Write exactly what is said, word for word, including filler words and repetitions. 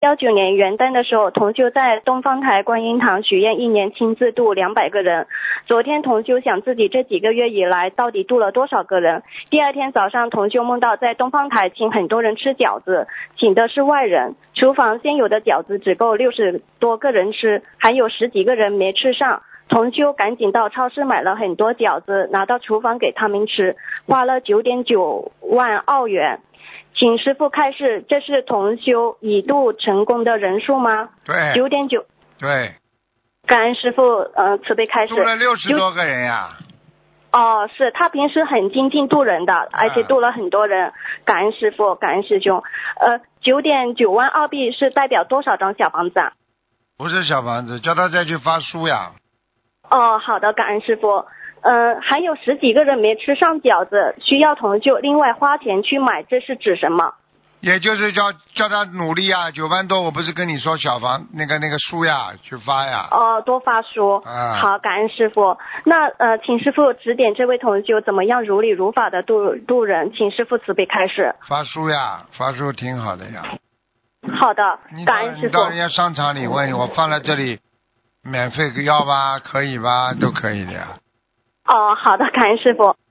幺九年元旦的时候，同修在东方台观音堂许愿，一年亲自度两百个人。昨天同修想自己这几个月以来到底度了多少个人。第二天早上，同修梦到在东方台请很多人吃饺子，请的是外人，厨房现有的饺子只够六十多个人吃，还有十几个人没吃上。同修赶紧到超市买了很多饺子，拿到厨房给他们吃，花了九点九万澳元。请师父开示，这是同修已度成功的人数吗？ 对， 九点九。 对， 感恩师父，呃，慈悲开示。 度了六十多个人呀。 哦，是他平时很精进度人的，而且度了很多人。感恩师父，感恩师兄。呃，九点九万澳币是代表多少张小房子啊？ 不是小房子，叫他再去发书呀。 哦，好的，感恩师父。呃，还有十几个人没吃上饺子，需要同修另外花钱去买，这是指什么？ 也就是叫叫他努力呀，九万多，我不是跟你说小房那个那个书呀，去发呀。 哦，多发书。 啊， 好，感恩师父。那呃，请师父指点这位同修怎么样如理如法的度度人，请师父慈悲开示。 发书呀，发书挺好的呀。 好的， 你感恩师父。 到你到人家商场里问我放在这里，免费要吧，可以吧，都可以的呀。 哦，好的，感恩师父。